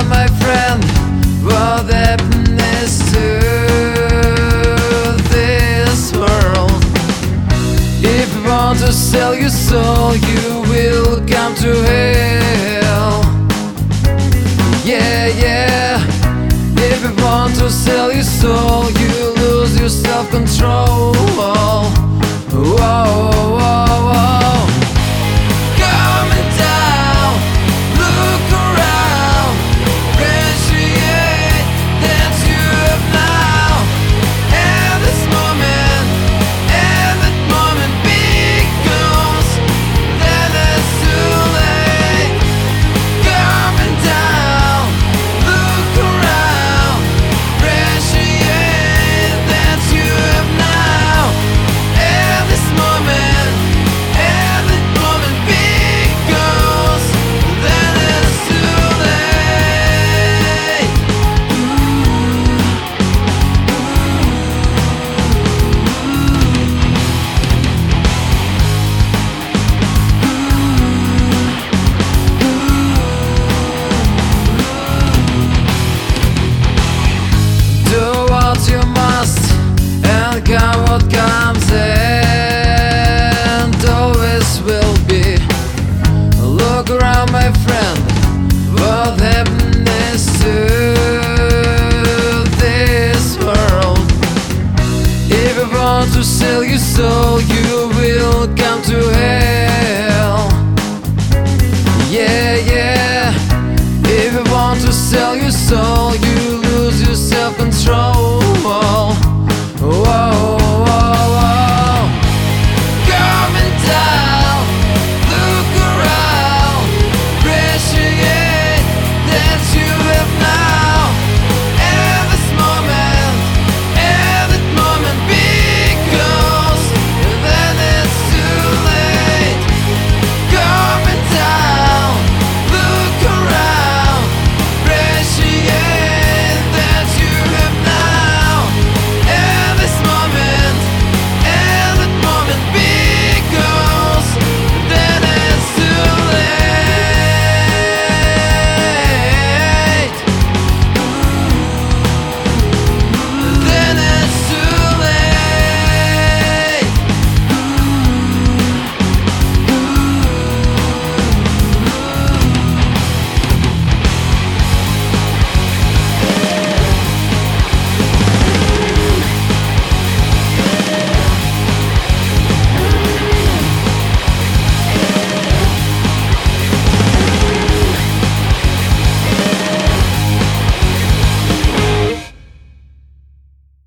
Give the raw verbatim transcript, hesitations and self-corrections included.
my friend, what happiness to this world? If you want to sell your soul, you will come to hell. Yeah, yeah. If you want to sell your soul, you lose your self-control. Whoa, whoa, whoa. Coming down, look around, appreciate that you have now. And this moment, and that moment becomes, then it's too late. Coming down, look around, appreciate that you have now. And this moment, and that moment becomes, then it's too late. Do what you must, and come what comes, and always will be. Look around, my friend, what happiness to this world? If you want to sell your soul, you will come to hell. Yeah, yeah. If you want to sell your soul, you lose your self-control.